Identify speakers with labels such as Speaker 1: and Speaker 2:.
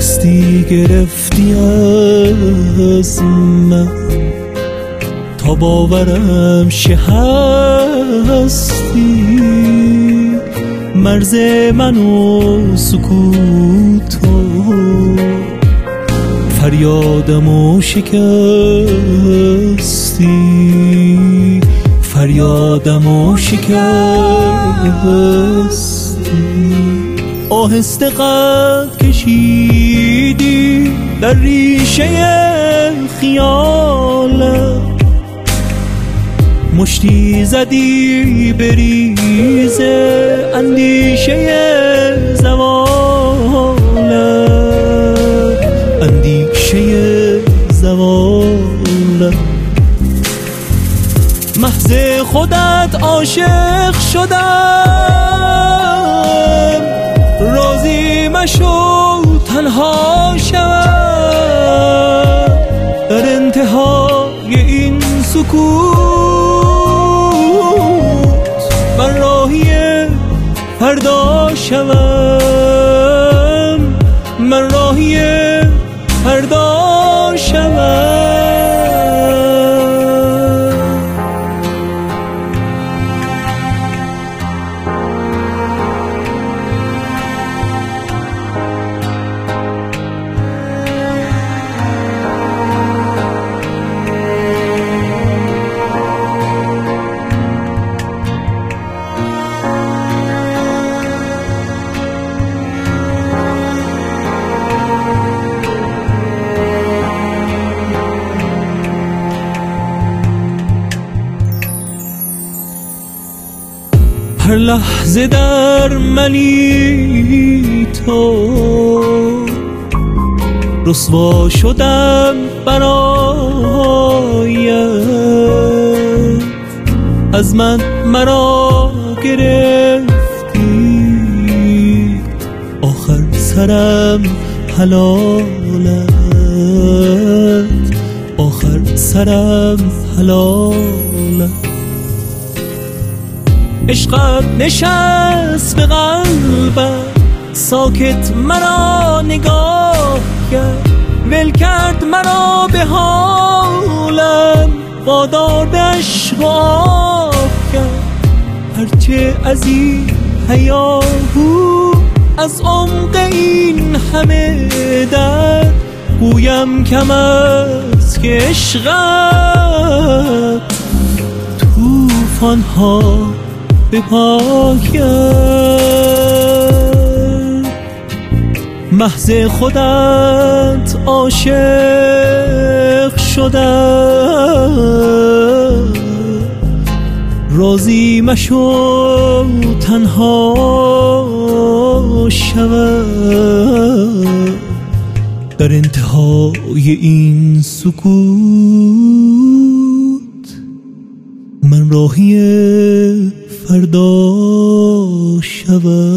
Speaker 1: دوستی گرفتی از من تا باورم شه هستی، مرز من و سکوت و فریادم و شکستی، فریادم و شکستی. آهسته قد کشیدی در ریشه خیالم، مشتی زدی بریز اندیشه زوالم، اندیشه زوالم. محض خودت عاشق شدم، راضی مشو تنها شوم در انتهای این سکوت. من راهی فردا شوم، من راهی فردا شوم. هر لحظه در منی تو، رسوا شدم برایت، از من مرا گرفتی، آخر سرم حلالت، آخر سرم حلالت. عشقت نشست به قلبم، ساکت مرا نگاه کرد، ول کرد مرا به حالم، وادار به عشق و آب کرد. هرچه از این هیاهو از عمق این همه درد، گویم کم است که عشقت طوفان‌ها به پایم. محض خودت عاشق شدم، راضی مشو تنها شوم در انتهای این سکوت. من راهی فردا شوم.